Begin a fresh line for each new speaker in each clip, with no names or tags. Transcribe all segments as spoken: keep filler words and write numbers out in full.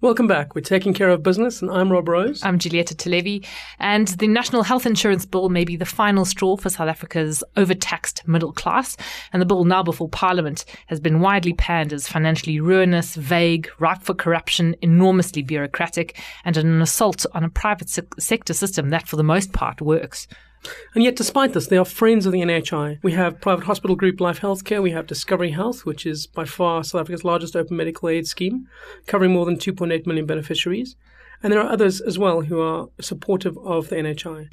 Welcome back. We're taking care of business, and I'm Rob Rose.
I'm Julieta Televi. And the National Health Insurance Bill may be the final straw for South Africa's overtaxed middle class. And the bill now before Parliament has been widely panned as financially ruinous, vague, ripe for corruption, enormously bureaucratic, and an assault on a private se- sector system that, for the most part, works.
And yet, despite this, they are friends of the N H I. We have private hospital group Life Healthcare. We have Discovery Health, which is by far South Africa's largest open medical aid scheme, covering more than two point eight million beneficiaries. And there are others as well who are supportive of the N H I.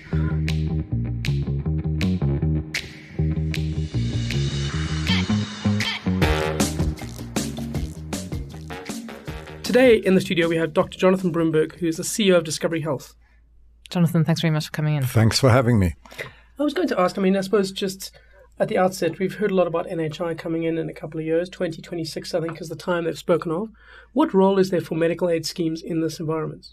Today in the studio, we have Doctor Jonathan Broomberg, who is the C E O of Discovery Health.
Jonathan, thanks very much for coming in.
Thanks for having me.
I was going to ask, I mean, I suppose just at the outset, we've heard a lot about N H I coming in in a couple of years. twenty twenty-six, I think, is the time they've spoken of. What role is there for medical aid schemes in this environment?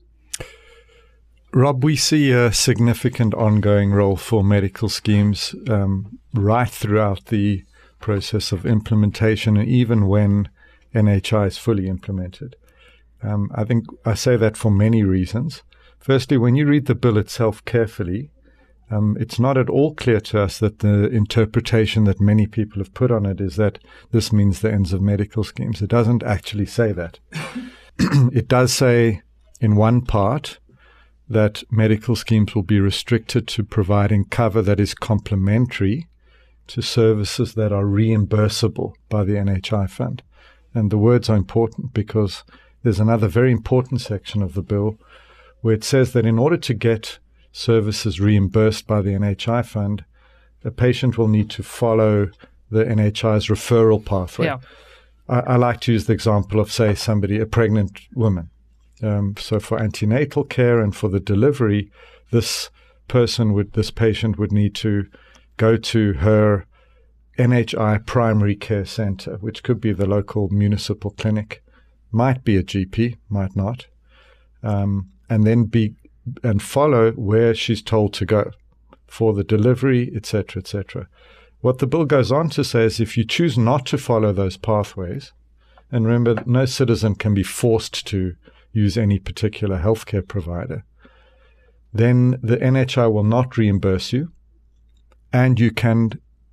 Rob, we see a significant ongoing role for medical schemes um, right throughout the process of implementation, and even when N H I is fully implemented. Um, I think I say that for many reasons. Firstly, when you read the bill itself carefully, um, it's not at all clear to us that the interpretation that many people have put on it is that this means the ends of medical schemes. It doesn't actually say that. It does say in one part that medical schemes will be restricted to providing cover that is complementary to services that are reimbursable by the N H I fund. And the words are important because there's another very important section of the bill where it says that in order to get services reimbursed by the N H I fund, a patient will need to follow the N H I's referral pathway.
Yeah.
I, I like to use the example of, say, somebody, a pregnant woman. Um, so for antenatal care and for the delivery, this person would, this patient would need to go to her N H I primary care center, which could be the local municipal clinic, might be a G P, might not. Um, and then be and follow where she's told to go for the delivery, et cetera, et cetera. What the bill goes on to say is if you choose not to follow those pathways, and remember, no citizen can be forced to use any particular healthcare provider, then the N H I will not reimburse you, and you can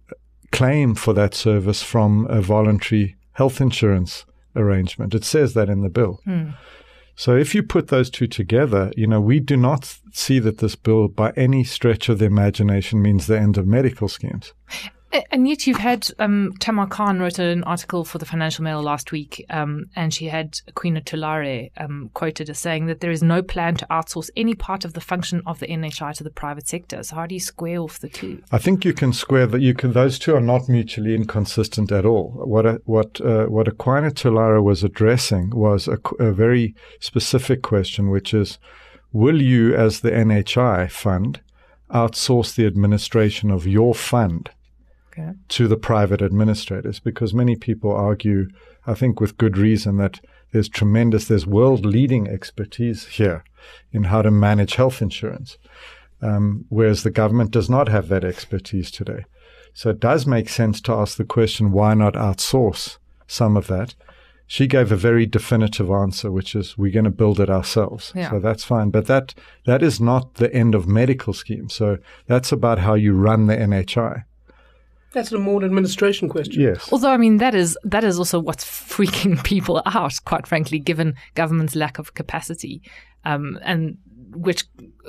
claim for that service from a voluntary health insurance arrangement. It says that in the bill. Mm. So if you put those two together, you know, we do not see that this bill by any stretch of the imagination means the end of medical schemes.
And yet you've had um, Tamar Khan wrote an article for the Financial Mail last week, um, and she had Queen Tulare um, quoted as saying that there is no plan to outsource any part of the function of the N H I to the private sector. So how do you square off the two?
I think you can square that. You can. Those two are not mutually inconsistent at all. What a, what uh, what Aquina Tulare was addressing was a, a very specific question, which is, will you, as the N H I fund, outsource the administration of your fund Okay. to the private administrators? Because many people argue, I think with good reason, that there's tremendous, there's world-leading expertise here in how to manage health insurance, um, whereas the government does not have that expertise today. So it does make sense to ask the question, why not outsource some of that? She gave a very definitive answer, which is we're going to build it ourselves.
Yeah.
So that's fine. But that that is not the end of medical schemes. So that's about how you run the N H I.
That's a more administration question.
Yes.
Although, I mean, that is that is also what's freaking people out, quite frankly, given government's lack of capacity, um, and which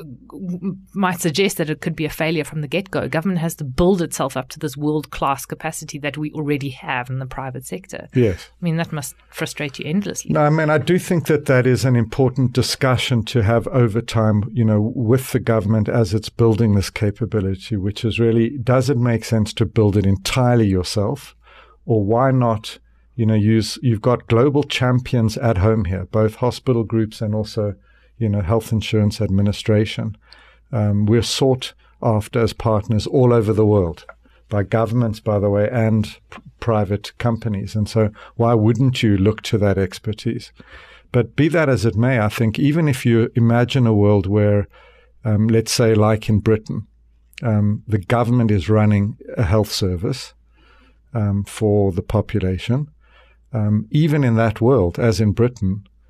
might suggest that it could be a failure from the get-go. Government has to build itself up to this world-class capacity that we already have in the private sector.
Yes.
I mean, that must frustrate you endlessly.
No, I mean, I do think that that is an important discussion to have over time, you know, with the government as it's building this capability, which is really, does it make sense to build it entirely yourself? Or why not, you know, use, you've got global champions at home here, both hospital groups and also, you know, health insurance administration. Um, we're sought after as partners all over the world by governments, by the way, and p- private companies. And so why wouldn't you look to that expertise? But be that as it may, I think even if you imagine a world where, um, let's say like in Britain, um, the government is running a health service um, for the population, um, even in that world, as in Britain,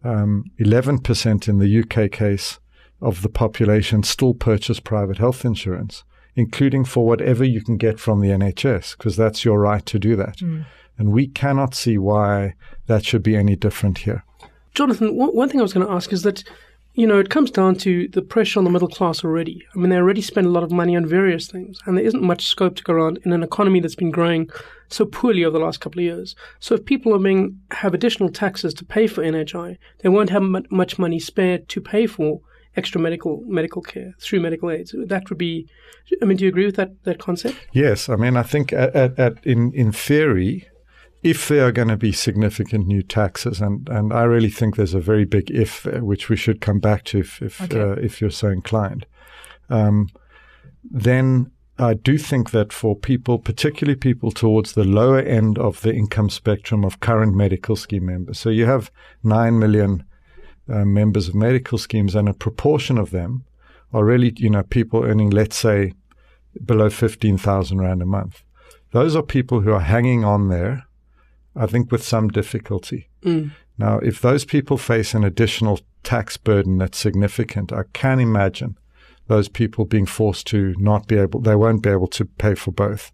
um, eleven percent in the U K case of the population still purchase private health insurance, including for whatever you can get from the N H S, because that's your right to do that. Mm. And we cannot see why that should be any different here.
Jonathan, one, one thing I was going to ask is that, you know, it comes down to the pressure on the middle class already. I mean, they already spend a lot of money on various things, and there isn't much scope to go around in an economy that's been growing so poorly over the last couple of years. So if people are being have additional taxes to pay for N H I, they won't have much money spared to pay for extra medical medical care through medical aids. That would be, I mean, do you agree with that that concept?
Yes. I mean, I think at, at, at in, in theory, if there are going to be significant new taxes, and, and I really think there's a very big if there, which we should come back to if if, okay. uh, if you're so inclined, um, then I do think that for people, particularly people towards the lower end of the income spectrum of current medical scheme members, so you have nine million Uh, members of medical schemes, and a proportion of them are really, you know, people earning, let's say, below fifteen thousand rand a month. Those are people who are hanging on there, I think, with some difficulty. Mm. Now, if those people face an additional tax burden that's significant, I can imagine those people being forced to not be able, they won't be able to pay for both.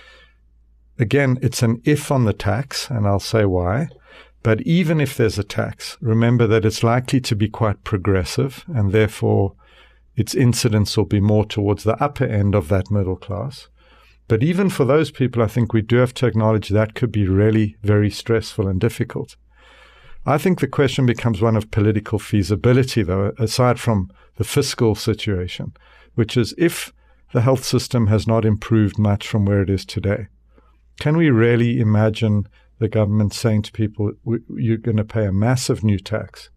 Again, it's an if on the tax, and I'll say why. But even if there's a tax, remember that it's likely to be quite progressive, and therefore its incidence will be more towards the upper end of that middle class. But even for those people, I think we do have to acknowledge that could be really very stressful and difficult. I think the question becomes one of political feasibility, though, aside from the fiscal situation, which is if the health system has not improved much from where it is today, can we really imagine the government saying to people, you're going to pay a massive new tax,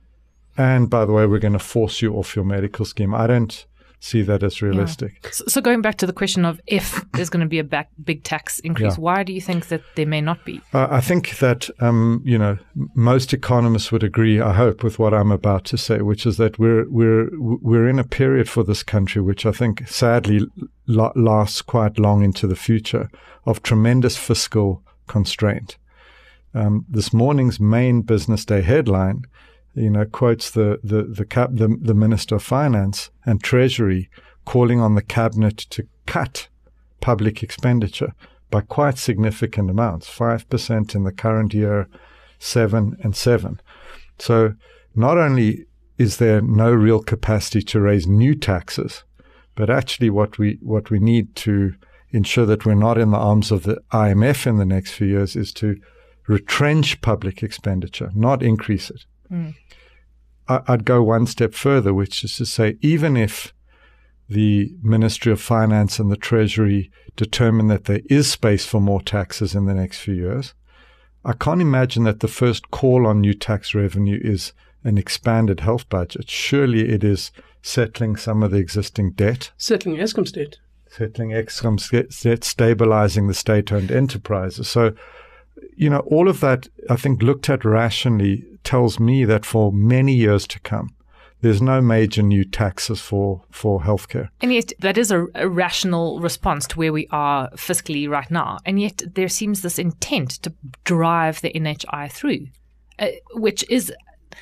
and by the way, we're going to force you off your medical scheme? I don't see that as realistic.
Yeah. So, so going back to the question of if there's going to be a back, big tax increase, yeah. why do you think that there may not be?
Uh, I think that, um, you know, most economists would agree, I hope, with what I'm about to say, which is that we're we're we're in a period for this country, which I think sadly la- lasts quite long into the future, of tremendous fiscal constraint. Um, this morning's main Business Day headline, you know, quotes the the the, cap, the the Minister of Finance and Treasury calling on the cabinet to cut public expenditure by quite significant amounts, five percent in the current year, seven and seven. So not only is there no real capacity to raise new taxes, but actually what we what we need to ensure that we're not in the arms of the I M F in the next few years is to retrench public expenditure, not increase it. Mm. I, I'd go one step further, which is to say, even if the Ministry of Finance and the Treasury determine that there is space for more taxes in the next few years, I can't imagine that the first call on new tax revenue is an expanded health budget. Surely it is settling some of the existing debt.
Settling Eskom's debt.
Settling Eskom's debt, stabilizing the state-owned enterprises. So, you know, all of that, I think, looked at rationally, tells me that for many years to come, there's no major new taxes for, for healthcare.
And yet that is a, a rational response to where we are fiscally right now. And yet there seems this intent to drive the N H I through, uh, which is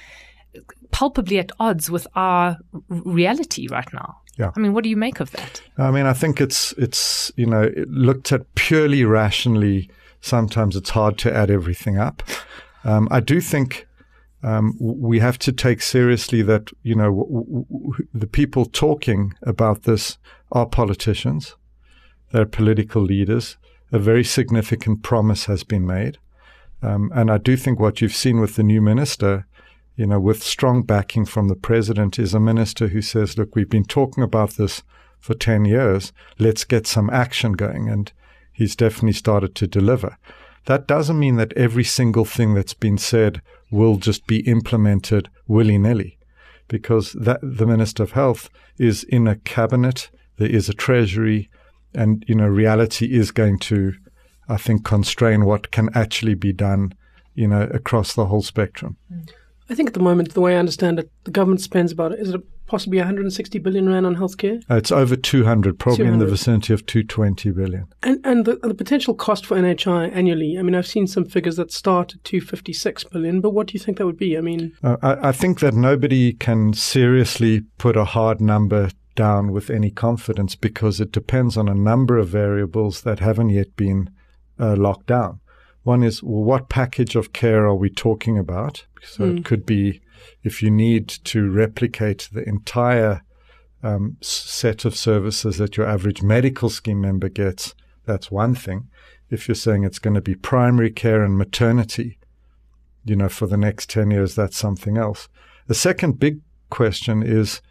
palpably at odds with our reality right now.
Yeah.
I mean, what do you make of that?
I mean, I think it's, it's you know, it looked at purely rationally, sometimes it's hard to add everything up. Um, I do think um, we have to take seriously that, you know, w- w- the people talking about this are politicians. They're political leaders. A very significant promise has been made. Um, and I do think what you've seen with the new minister, you know, with strong backing from the president, is a minister who says, look, we've been talking about this for ten years. Let's get some action going. And he's definitely started to deliver. That doesn't mean that every single thing that's been said will just be implemented willy-nilly, because that, the Minister of Health is in a cabinet, there is a treasury, and, you know, reality is going to, I think, constrain what can actually be done, you know, across the whole spectrum.
I think at the moment, the way I understand it, the government spends about, is it possibly one hundred sixty billion rand on healthcare.
Uh, it's over two hundred, probably two hundred. In the vicinity of two hundred twenty billion.
And and the, the potential cost for N H I annually, I mean, I've seen some figures that start at two hundred fifty-six billion, but what do you think that would be? I mean,
uh, I, I think that nobody can seriously put a hard number down with any confidence because it depends on a number of variables that haven't yet been uh, locked down. One is, well, what package of care are we talking about? So mm. it could be if you need to replicate the entire um, set of services that your average medical scheme member gets, that's one thing. If you're saying it's going to be primary care and maternity, you know, for the next ten years, that's something else. The second big question is,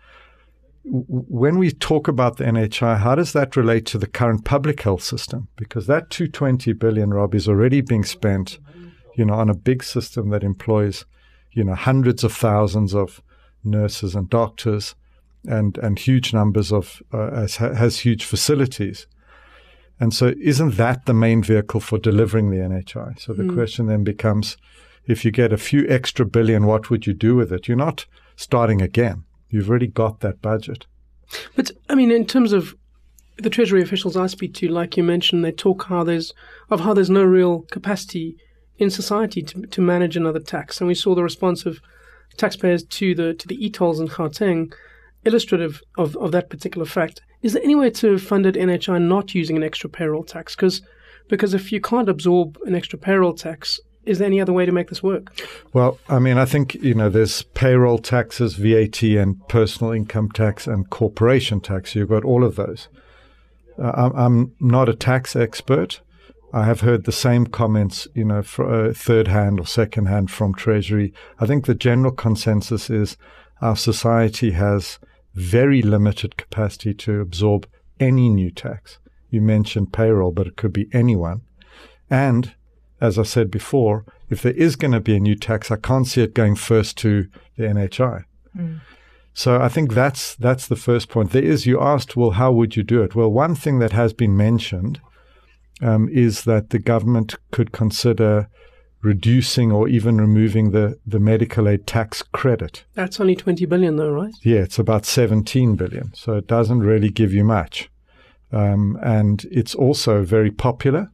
when we talk about the N H I, how does that relate to the current public health system? Because that two hundred twenty billion, Rob, is already being spent, you know, on a big system that employs, you know, hundreds of thousands of nurses and doctors and, and huge numbers of, uh, has, has huge facilities. And so isn't that the main vehicle for delivering the N H I? So the mm. question then becomes, if you get a few extra billion, what would you do with it? You're not starting again. You've already got that budget.
But, I mean, in terms of the Treasury officials I speak to, like you mentioned, they talk how there's of how there's no real capacity in society to to manage another tax. And we saw the response of taxpayers to the to the e-tolls in Gauteng, illustrative of, of that particular fact. Is there any way to fund it N H I not using an extra payroll tax? Because because if you can't absorb an extra payroll tax, is there any other way to make this work?
Well, I mean, I think, you know, there's payroll taxes, V A T, and personal income tax and corporation tax. You've got all of those. Uh, I'm not a tax expert. I have heard the same comments, you know, for, uh, third hand or second hand from Treasury. I think the general consensus is our society has very limited capacity to absorb any new tax. You mentioned payroll, but it could be anyone. And as I said before, if there is going to be a new tax, I can't see it going first to the N H I. Mm. So I think that's that's the first point. There is, you asked, well, how would you do it? Well, one thing that has been mentioned um, is that the government could consider reducing or even removing the, the medical aid tax credit.
That's only twenty billion though, right?
Yeah, it's about seventeen billion. So it doesn't really give you much. Um, and it's also very popular.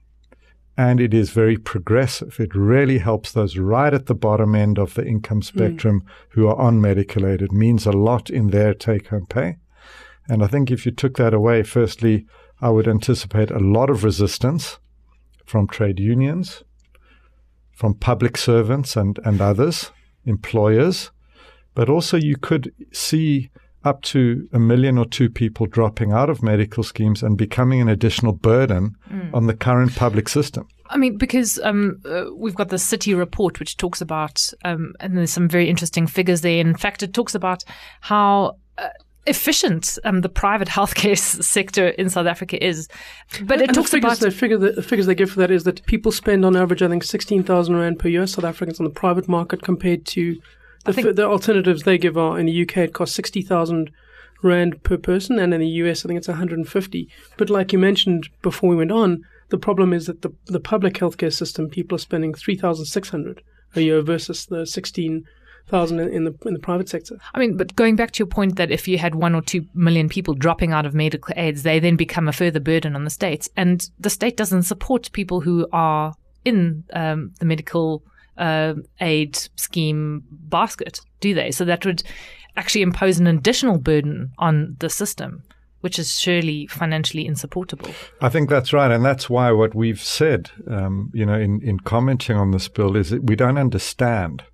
And it is very progressive. It really helps those right at the bottom end of the income spectrum mm. who are on medical aid. It means a lot in their take-home pay. And I think if you took that away, firstly, I would anticipate a lot of resistance from trade unions, from public servants and, and others, employers. But also you could see up to a million or two people dropping out of medical schemes and becoming an additional burden mm. on the current public system.
I mean, because um, uh, we've got the City report, which talks about, um, and there's some very interesting figures there. In fact, it talks about how uh, efficient um, the private healthcare sector in South Africa is. But it
and
talks
the figures,
about
the, figure that, the figures they give for that is that people spend on average, I think, sixteen thousand rand per year, South Africans, on the private market compared to The, f- the alternatives they give are in the U K, it costs sixty thousand rand per person, and in the U S, I think it's one hundred fifty. But like you mentioned before we went on, the problem is that the the public healthcare system, people are spending three thousand six hundred a year versus the sixteen thousand in, in the in the private sector.
I mean, but going back to your point that if you had one or two million people dropping out of medical aids, they then become a further burden on the state, and the state doesn't support people who are in um, the medical Uh, aid scheme basket, do they? So that would actually impose an additional burden on the system, which is surely financially insupportable.
I think that's right. And that's why what we've said, um, you know, in, in commenting on this bill is that we don't understand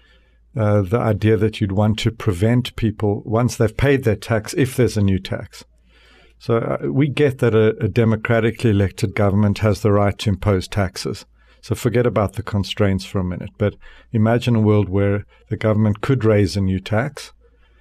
uh, the idea that you'd want to prevent people, once they've paid their tax, if there's a new tax. So uh, we get that a, a democratically elected government has the right to impose taxes. So forget about the constraints for a minute. But imagine a world where the government could raise a new tax.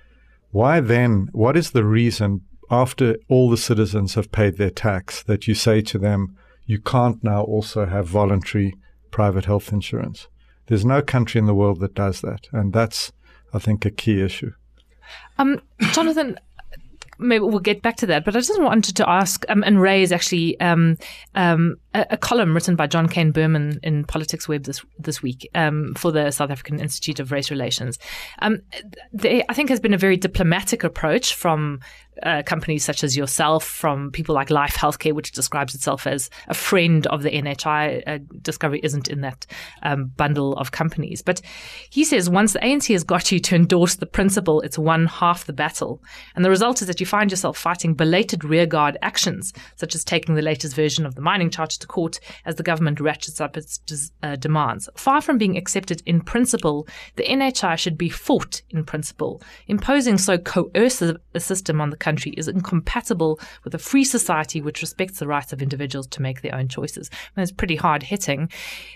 Why then, what is the reason, after all the citizens have paid their tax, that you say to them, you can't now also have voluntary private health insurance? There's no country in the world that does that. And that's, I think, a key issue.
Um, Jonathan, maybe we'll get back to that. But I just wanted to ask um, and raise actually um, um, a, a column written by John Kane Berman in Politics Web this this week um, for the South African Institute of Race Relations. Um, there, I think, has been a very diplomatic approach from Uh, companies such as yourself, from people like Life Healthcare, which describes itself as a friend of the N H I. Uh, Discovery isn't in that um, bundle of companies. But he says once the A N C has got you to endorse the principle, it's won half the battle. And the result is that you find yourself fighting belated rearguard actions, such as taking the latest version of the mining charter to court as the government ratchets up its des- uh, demands. Far from being accepted in principle, the N H I should be fought in principle. Imposing so coercive a system on the country is incompatible with a free society which respects the rights of individuals to make their own choices. And it's pretty hard hitting.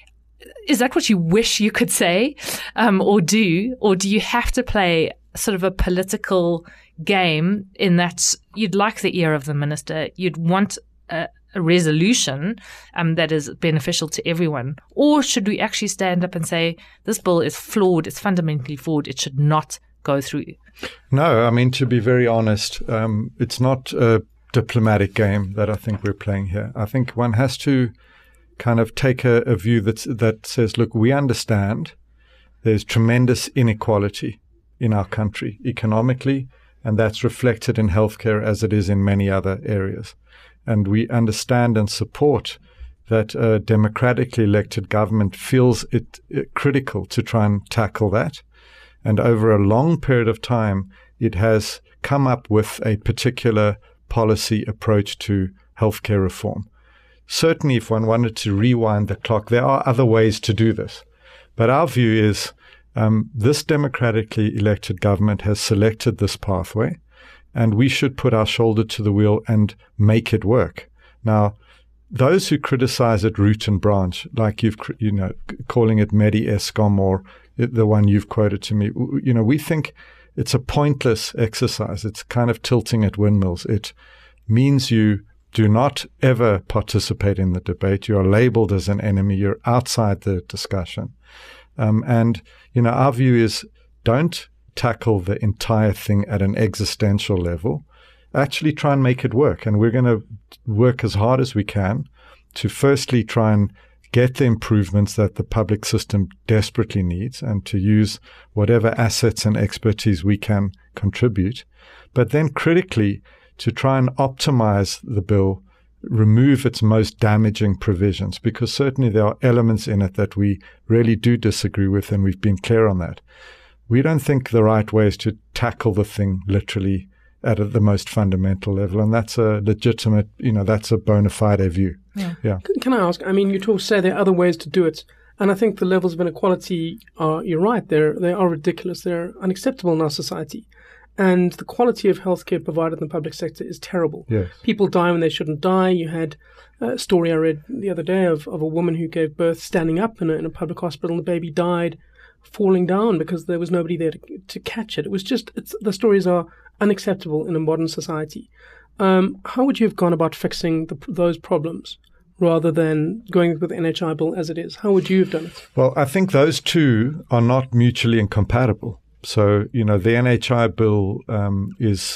Is that what you wish you could say um, or do? Or do you have to play sort of a political game in that you'd like the ear of the minister, you'd want a, a resolution um, that is beneficial to everyone? Or should we actually stand up and say, this bill is flawed, it's fundamentally flawed, it should not go through?
No, I mean, to be very honest, um, it's not a diplomatic game that I think we're playing here. I think one has to kind of take a, a view that's, that says, look, we understand there's tremendous inequality in our country economically, and that's reflected in healthcare as it is in many other areas. And we understand and support that a democratically elected government feels it, it critical to try and tackle that. And over a long period of time, it has come up with a particular policy approach to healthcare reform. Certainly, if one wanted to rewind the clock, there are other ways to do this. But our view is um, this democratically elected government has selected this pathway, and we should put our shoulder to the wheel and make it work. Now, those who criticize it root and branch, like you've, you know, calling it Medi-Eskom or the one you've quoted to me, you know, we think it's a pointless exercise. It's kind of tilting at windmills. It means you do not ever participate in the debate. You are labeled as an enemy. You're outside the discussion. Um, and, you know, our view is don't tackle the entire thing at an existential level. Actually try and make it work. And we're going to work as hard as we can to firstly try and get the improvements that the public system desperately needs and to use whatever assets and expertise we can contribute. But then critically, to try and optimize the bill, remove its most damaging provisions, because certainly there are elements in it that we really do disagree with, and we've been clear on that. We don't think the right way is to tackle the thing literally at a, the most fundamental level, and that's a legitimate, you know, that's a bona fide view.
Yeah.
yeah.
Can I ask? I mean, you talk say there are other ways to do it, and I think the levels of inequality are. You're right. They're they are ridiculous. They're unacceptable in our society, and the quality of healthcare provided in the public sector is terrible.
Yes.
People die when they shouldn't die. You had a story I read the other day of, of a woman who gave birth standing up in a, in a public hospital, and the baby died falling down because there was nobody there to, to catch it. It was just it's, the stories are unacceptable in a modern society. Um, how would you have gone about fixing the, those problems rather than going with the N H I bill as it is? How would you have done it?
Well, I think those two are not mutually incompatible. So, you know, the N H I bill um, is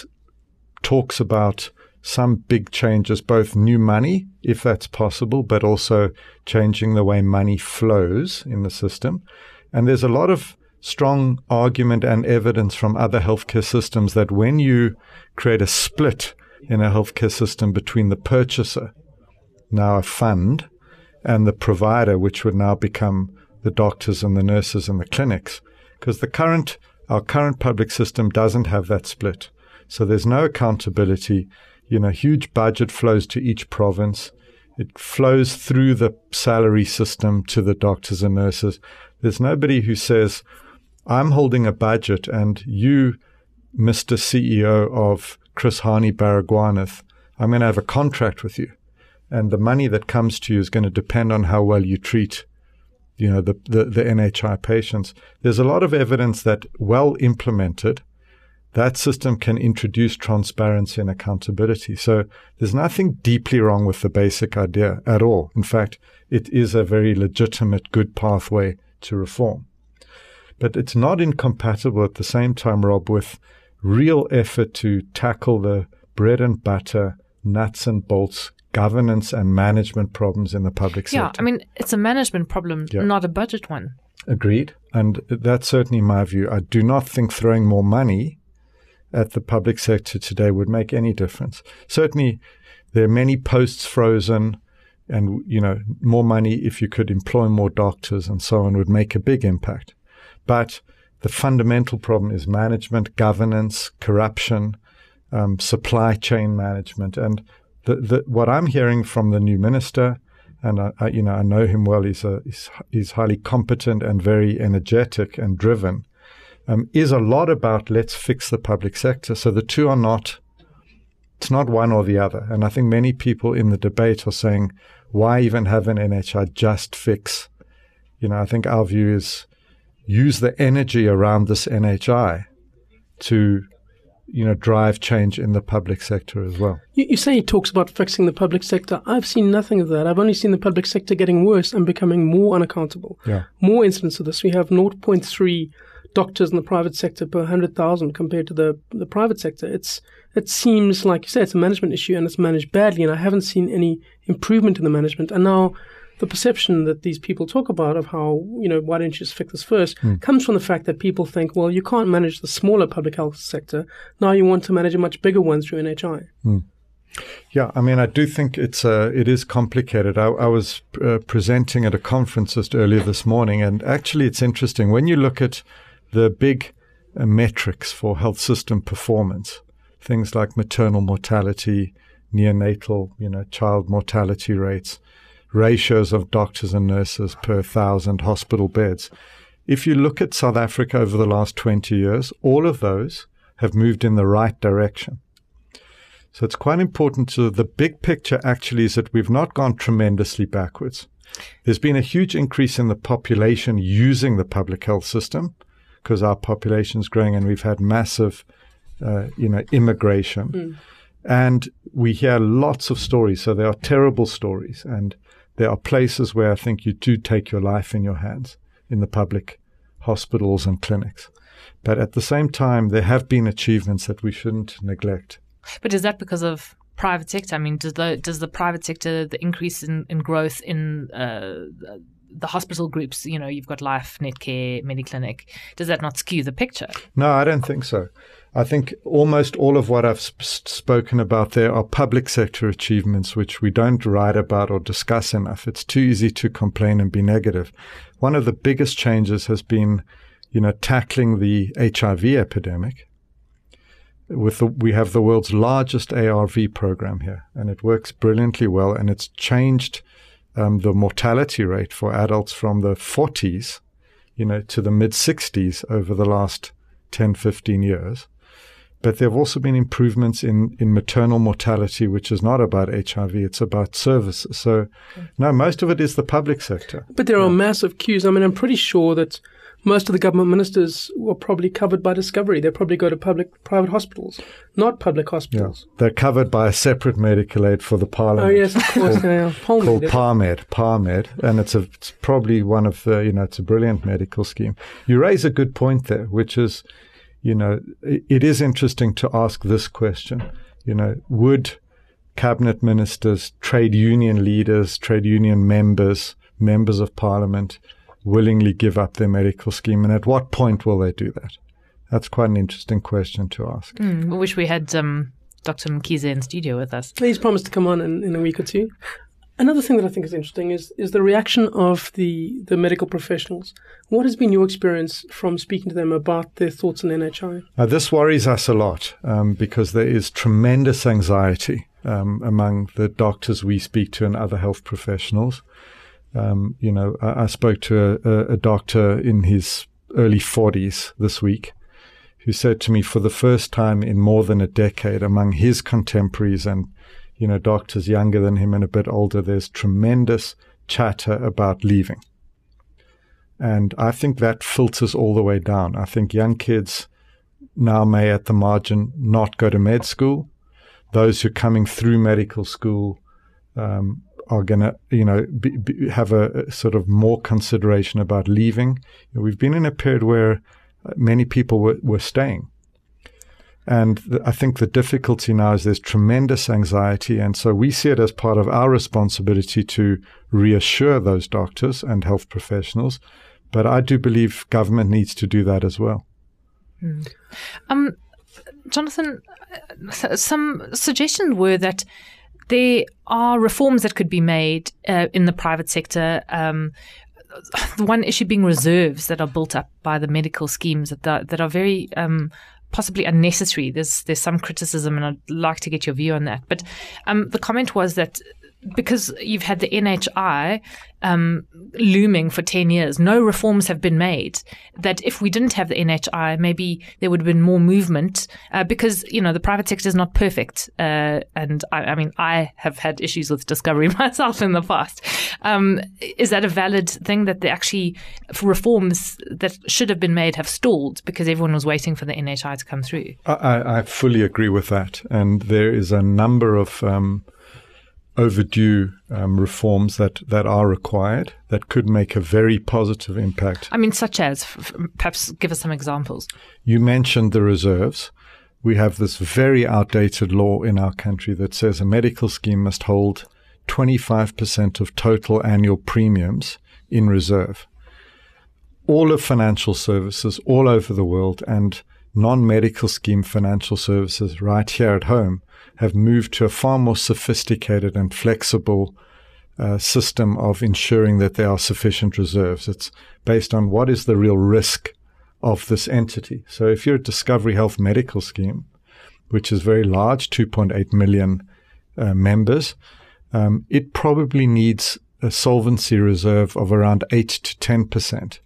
talks about some big changes, both new money, if that's possible, but also changing the way money flows in the system. And there's a lot of strong argument and evidence from other healthcare systems that when you create a split in a healthcare system between the purchaser, now a fund, and the provider, which would now become the doctors and the nurses and the clinics, because the current our current public system doesn't have that split. So there's no accountability. You know, huge budget flows to each province. It flows through the salary system to the doctors and nurses. There's nobody who says, I'm holding a budget and you, Mister C E O of Chris Hani Baragwanath, I'm going to have a contract with you. And the money that comes to you is going to depend on how well you treat, you know, the, the, the N H I patients. There's a lot of evidence that well implemented, that system can introduce transparency and accountability. So there's nothing deeply wrong with the basic idea at all. In fact, it is a very legitimate, good pathway to reform. But it's not incompatible at the same time, Rob, with real effort to tackle the bread and butter, nuts and bolts governance and management problems in the public sector.
Yeah, I mean, it's a management problem, yeah. not a budget one.
Agreed. And that's certainly my view. I do not think throwing more money at the public sector today would make any difference. Certainly, there are many posts frozen, and, you know, more money, if you could employ more doctors and so on, would make a big impact. But the fundamental problem is management, governance, corruption, um, supply chain management. And the, the, what I'm hearing from the new minister, and I, I, you know, I know him well, he's, a, he's, he's highly competent and very energetic and driven, um, is a lot about let's fix the public sector. So the two are not, it's not one or the other. And I think many people in the debate are saying, why even have an N H I just fix? You know, I think our view is use the energy around this N H I to, you know, drive change in the public sector as well.
You, you say he talks about fixing the public sector. I've seen nothing of that. I've only seen the public sector getting worse and becoming more unaccountable.
Yeah.
More incidents of this. We have zero point three doctors in the private sector per one hundred thousand compared to the the private sector. It's It seems, like you say, it's a management issue and it's managed badly, and I haven't seen any improvement in the management. And now the perception that these people talk about of how, you know, why don't you just fix this first, mm. comes from the fact that people think, well, you can't manage the smaller public health sector. Now you want to manage a much bigger one through N H I.
Mm. Yeah, I mean, I do think it's uh, it is complicated. I, I was uh, presenting at a conference just earlier this morning, and actually it's interesting. When you look at the big uh, metrics for health system performance, things like maternal mortality, neonatal, you know, child mortality rates, ratios of doctors and nurses per thousand hospital beds. If you look at South Africa over the last twenty years, all of those have moved in the right direction. So it's quite important to the big picture actually is that we've not gone tremendously backwards. There's been a huge increase in the population using the public health system because our population is growing and we've had massive, uh, you know, immigration. Mm. And we hear lots of stories. So there are terrible stories. And there are places where I think you do take your life in your hands in the public hospitals and clinics. But at the same time, there have been achievements that we shouldn't neglect.
But is that because of private sector? I mean, does the does the private sector, the increase in, in growth in uh, the hospital groups, you know, you've got Life, Netcare, Mediclinic, does that not skew the picture?
No, I don't think so. I think almost all of what I've sp- spoken about there are public sector achievements, which we don't write about or discuss enough. It's too easy to complain and be negative. One of the biggest changes has been, you know, tackling the H I V epidemic. With the, we have the world's largest A R V program here, and it works brilliantly well, and it's changed um, the mortality rate for adults from the forties, you know, to the mid-sixties over the last ten, fifteen years. But there have also been improvements in, in maternal mortality, which is not about H I V, it's about services. So, no, most of it is the public sector.
But there are yeah. massive queues. I mean, I'm pretty sure that most of the government ministers were probably covered by Discovery. They probably go to public, private hospitals, not public hospitals.
Yeah. They're covered by a separate medical aid for the parliament.
Oh, yes, of course. yeah,
called PARMED, PARMED. And it's, a, it's probably one of the, you know, it's a brilliant medical scheme. You raise a good point there, which is, you know, it, it is interesting to ask this question. You know, would cabinet ministers, trade union leaders, trade union members, members of parliament willingly give up their medical scheme, and at what point will they do that? That's quite an interesting question to ask.
Mm, I wish we had um, Doctor Mkhize in studio with us.
He's promised to come on in, in a week or two. Another thing that I think is interesting is is the reaction of the, the medical professionals. What has been your experience from speaking to them about their thoughts on N H I?
Now, this worries us a lot um, because there is tremendous anxiety um, among the doctors we speak to and other health professionals. Um, you know, I, I spoke to a, a doctor in his early forties this week who said to me for the first time in more than a decade among his contemporaries and, you know, doctors younger than him and a bit older, there's tremendous chatter about leaving. And I think that filters all the way down. I think young kids now may at the margin not go to med school. Those who are coming through medical school um, are going to, you know, be, be, have a, a sort of more consideration about leaving. You know, we've been in a period where many people were, were staying. And th- I think the difficulty now is there's tremendous anxiety. And so we see it as part of our responsibility to reassure those doctors and health professionals. But I do believe government needs to do that as well.
Mm. Um, Jonathan, some suggestions were that there are reforms that could be made uh, in the private sector. Um, the one issue being reserves that are built up by the medical schemes that are, that are very um, possibly unnecessary. There's there's some criticism, and I'd like to get your view on that. But um, the comment was that because you've had the N H I um, looming for ten years, no reforms have been made, that if we didn't have the N H I, maybe there would have been more movement uh, because, you know, the private sector is not perfect. Uh, and I, I mean, I have had issues with Discovery myself in the past. Um, is that a valid thing that the actually reforms that should have been made have stalled because everyone was waiting for the N H I to come through?
I, I fully agree with that. And there is a number of um, overdue um, reforms that, that are required that could make a very positive impact.
I mean, such as, f- perhaps give us some examples.
You mentioned the reserves. We have this very outdated law in our country that says a medical scheme must hold twenty-five percent of total annual premiums in reserve. All of financial services all over the world and non-medical scheme financial services right here at home have moved to a far more sophisticated and flexible uh, system of ensuring that there are sufficient reserves. It's based on what is the real risk of this entity. So if you're a Discovery Health medical scheme, which is very large, two point eight million uh, members, um, it probably needs a solvency reserve of around eight to ten percent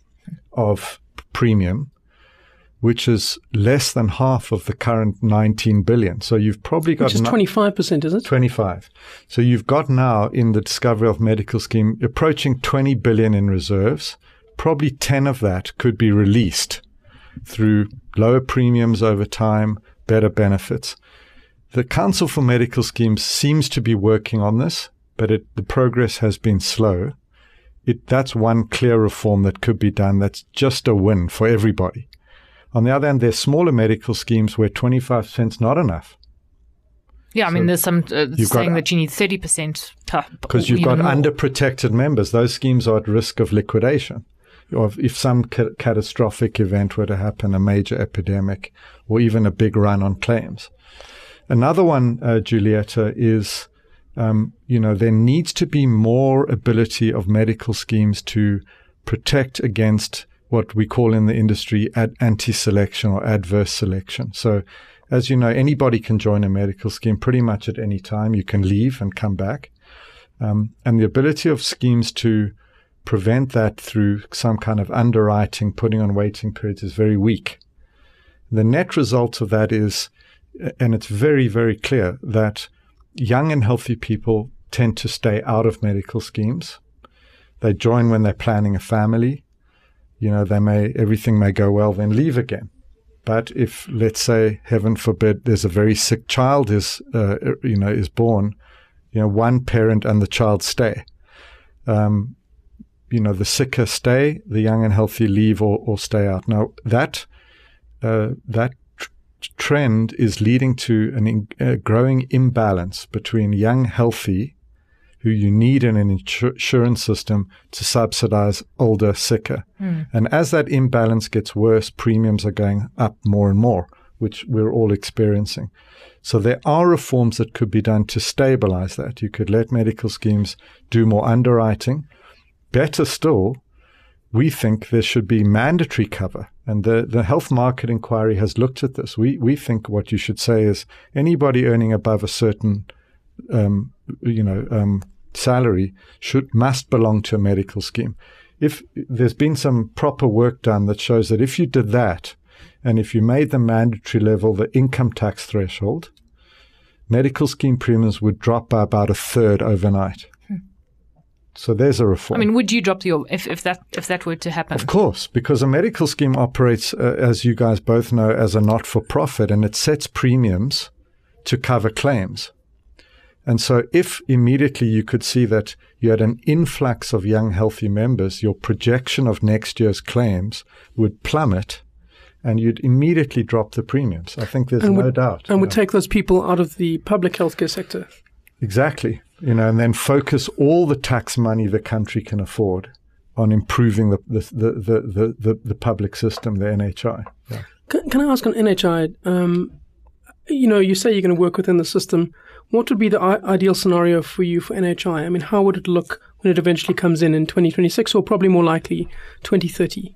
of premium, which is less than half of the current nineteen billion. So you've probably got...
Which is
no-
twenty-five percent, is it?
twenty-five. So you've got now in the Discovery Health medical scheme approaching twenty billion in reserves. Probably ten of that could be released through lower premiums over time, better benefits. The Council for Medical Schemes seems to be working on this, but it, the progress has been slow. It, that's one clear reform that could be done. That's just a win for everybody. On the other hand, there's smaller medical schemes where twenty-five percent is not enough.
Yeah, I
So
mean, there's some uh, saying
got-
that you need thirty percent per.
Because you've
even
got
more.
underprotected members. Those schemes are at risk of liquidation. Or if, if some ca- catastrophic event were to happen, a major epidemic, or even a big run on claims. Another one, uh, Julieta, is, um, you know, there needs to be more ability of medical schemes to protect against what we call in the industry ad- anti-selection or adverse selection. So, as you know, anybody can join a medical scheme pretty much at any time. You can leave and come back. Um, and the ability of schemes to prevent that through some kind of underwriting, putting on waiting periods, is very weak. The net result of that is, and it's very, very clear, that young and healthy people tend to stay out of medical schemes. They join when they're planning a family. You know, they may, everything may go well, then leave again. But if, let's say, heaven forbid, there's a very sick child is, uh, you know, is born, you know, one parent and the child stay. Um, you know, the sicker stay, the young and healthy leave or, or stay out. Now, that uh, that tr- trend is leading to an in, a growing imbalance between young, healthy, who you need in an insur- insurance system to subsidize older, sicker. Mm. And as that imbalance gets worse, premiums are going up more and more, which we're all experiencing. So there are reforms that could be done to stabilize that. You could let medical schemes do more underwriting. Better still, we think there should be mandatory cover. And the, the Health Market Inquiry has looked at this. We we think what you should say is anybody earning above a certain um, you know, um, salary should must belong to a medical scheme. If there's been some proper work done that shows that if you did that, and if you made the mandatory level the income tax threshold, medical scheme premiums would drop by about a third overnight. Hmm. So there's a reform.
I mean, would you drop your if, if that if that were to happen?
Of course, because a medical scheme operates, uh, as you guys both know, as a not-for-profit, and it sets premiums to cover claims. And so if immediately you could see that you had an influx of young, healthy members, your projection of next year's claims would plummet, and you'd immediately drop the premiums. I think there's
and
no
would,
doubt.
And would take those people out of the public healthcare sector.
Exactly. You know, and then focus all the tax money the country can afford on improving the the the the, the, the public system, the N H I. Yeah.
Can, can I ask on N H I, um, you know, you say you're going to work within the system. What would be the I- ideal scenario for you for N H I? I mean, how would it look when it eventually comes in in twenty twenty-six, or probably more likely twenty thirty?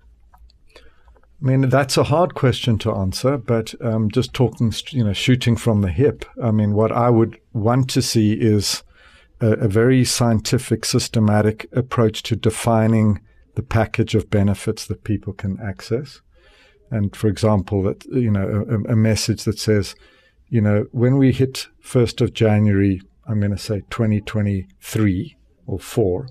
I mean, that's a hard question to answer, but um, just talking, you know, shooting from the hip. I mean, what I would want to see is a, a very scientific, systematic approach to defining the package of benefits that people can access. And for example, that, you know, a, a message that says, you know, when we hit first of January, I'm going to say twenty twenty-three or four,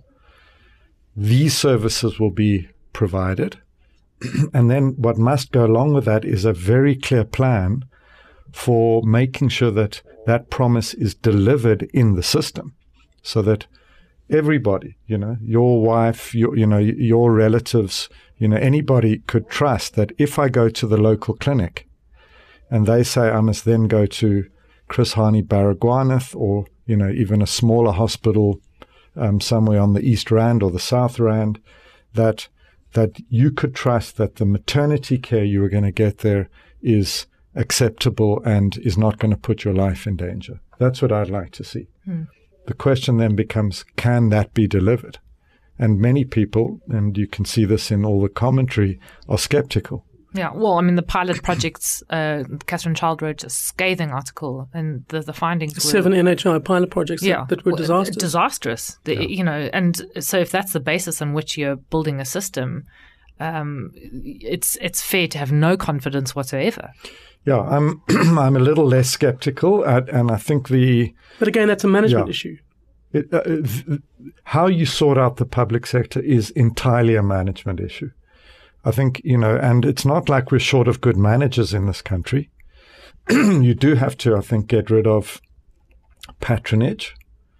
these services will be provided. And then what must go along with that is a very clear plan for making sure that that promise is delivered in the system, so that everybody, you know, your wife, your, you know, your relatives, you know, anybody could trust that if I go to the local clinic and they say I must then go to Chris Hani Baragwanath, or, you know, even a smaller hospital um, somewhere on the East Rand or the South Rand, that that you could trust that the maternity care you are going to get there is acceptable and is not going to put your life in danger. That's what I'd like to see. Hmm. The question then becomes, can that be delivered? And many people, and you can see this in all the commentary, are skeptical.
Yeah, well, I mean, the pilot projects, uh, Catherine Child wrote a scathing article, and the, the findings were...
Seven N H I pilot projects
yeah,
that, that were disastrous.
Disastrous. The,
yeah.
You know, and so if that's the basis on which you're building a system, um, it's it's fair to have no confidence whatsoever.
Yeah, I'm I'm a little less skeptical, at, and I think the...
But again, that's a management
yeah.
issue.
It, uh, th- how you sort out the public sector is entirely a management issue. I think, you know, and it's not like we're short of good managers in this country. You do have to, I think, get rid of patronage,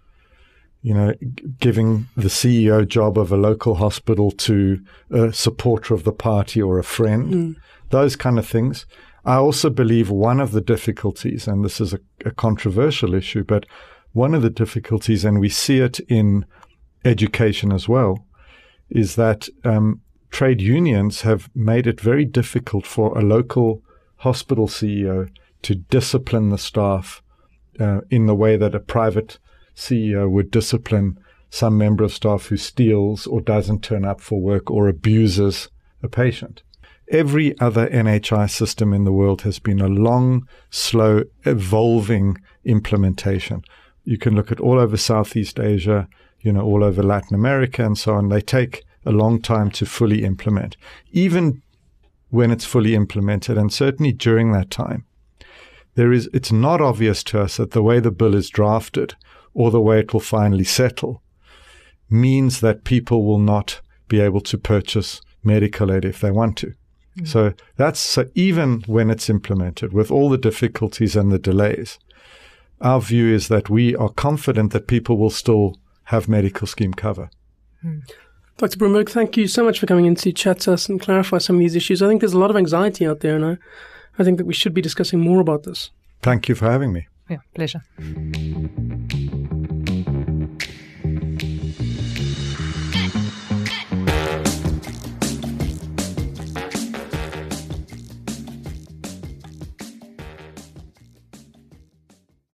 you know, g- giving the C E O job of a local hospital to a supporter of the party or a friend, mm. those kind of things. I also believe one of the difficulties, and this is a, a controversial issue, but one of the difficulties, and we see it in education as well, is that um, trade unions have made it very difficult for a local hospital C E O to discipline the staff uh, in the way that a private C E O would discipline some member of staff who steals or doesn't turn up for work or abuses a patient. Every other N H I system in the world has been a long, slow, evolving implementation. You can look at all over Southeast Asia, you know, all over Latin America and so on. They take a long time to fully implement. Even when it's fully implemented, and certainly during that time, there is, it's not obvious to us that the way the bill is drafted or the way it will finally settle means that people will not be able to purchase medical aid if they want to. Mm. So that's so even when it's implemented, with all the difficulties and the delays, our view is that we are confident that people will still have medical scheme cover.
Mm. Doctor Broomberg, thank you so much for coming in to chat to us and clarify some of these issues. I think there's a lot of anxiety out there, and I, I think that we should be discussing more about this.
Thank you for having me.
Yeah, pleasure.